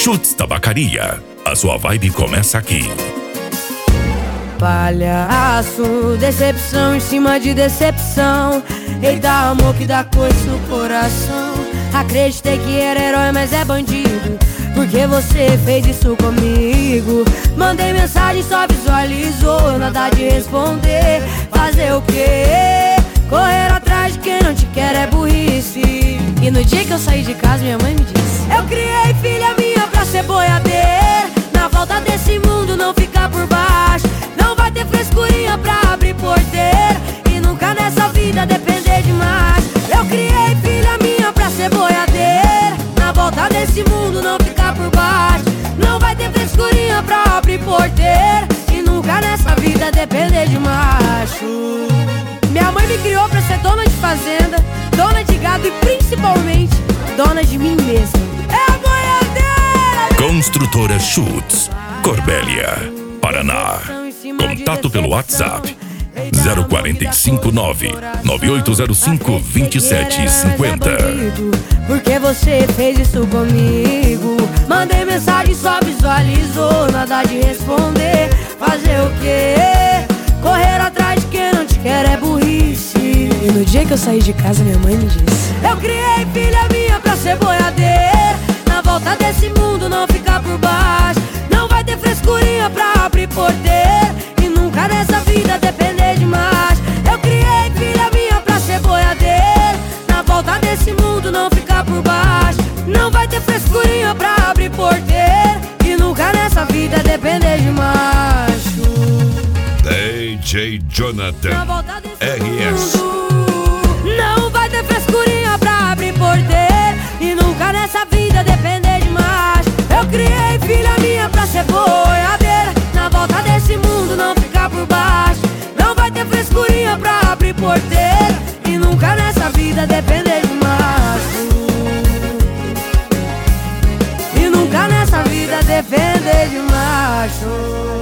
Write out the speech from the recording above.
Chutes Tabacaria. A sua vibe começa aqui. Palhaço, decepção em cima de decepção. Eita, amor que dá coisa no coração. Acreditei que era herói, mas é bandido. Porque você fez isso comigo. Mandei mensagem, só visualizou. Nada de responder. Fazer o quê? Correr atrás de quem não te quer é burrice. E no dia que eu saí de casa, minha mãe me disse: eu criei filha minha pra ser boiadeira. Na volta desse mundo não ficar por baixo. Não vai ter frescurinha pra abrir porteira. E nunca nessa vida depender demais. Eu criei filha minha pra ser boiadeira. Na volta desse mundo não ficar por baixo. Não vai ter frescurinha pra abrir porteira. E nunca nessa vida depender de macho. Minha mãe me criou pra ser dona de fazenda, dona de gado e principalmente dona de mim mesma. É a boiadeira! Construtora Chutes, Corbélia, Paraná. Contato pelo WhatsApp 0459-9805-2750. Porque você fez isso comigo. Mandei mensagem, só visualizou. Nada de responder. Fazer o quê? Correr atrás de quem não te quer é burrice. E no dia que eu saí de casa, minha mãe me disse: eu criei filha minha pra ser boiadeira. Na volta desse mundo não ficar por baixo. Não vai ter frescurinha pra abrir porteira. E nunca nessa vida depender de mais. Eu criei filha minha pra ser boiadeira. Na volta desse mundo não ficar por baixo. Não vai ter frescurinha pra abrir porteira. E nunca nessa vida depender de macho. DJ Jonathan RS. Não vai ter frescurinha pra abrir porteira. E nunca nessa vida depender de macho. Eu criei filha minha pra ser boiadeira. Na volta desse mundo não ficar por baixo. Não vai ter frescurinha pra abrir porteira. E nunca nessa vida depender de macho. E nunca nessa vida depender de macho.